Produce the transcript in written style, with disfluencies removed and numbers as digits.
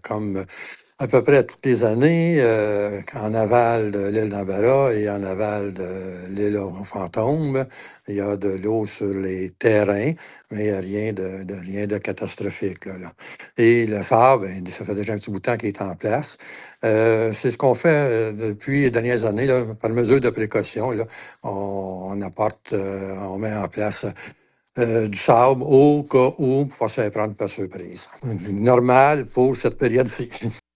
comme à peu près toutes les années, en aval de l'île d'Embarras et en aval de l'île aux Fantômes, il y a de l'eau sur les terrains, mais il n'y a rien de catastrophique. Là. Et le sable, ben, ça fait déjà un petit bout de temps qu'il est en place. C'est ce qu'on fait depuis les dernières années, là, par mesure de précaution. Là, on apporte, on met en place du sable au cas où, pour pas se faire prendre par surprise. Normal pour cette période-ci.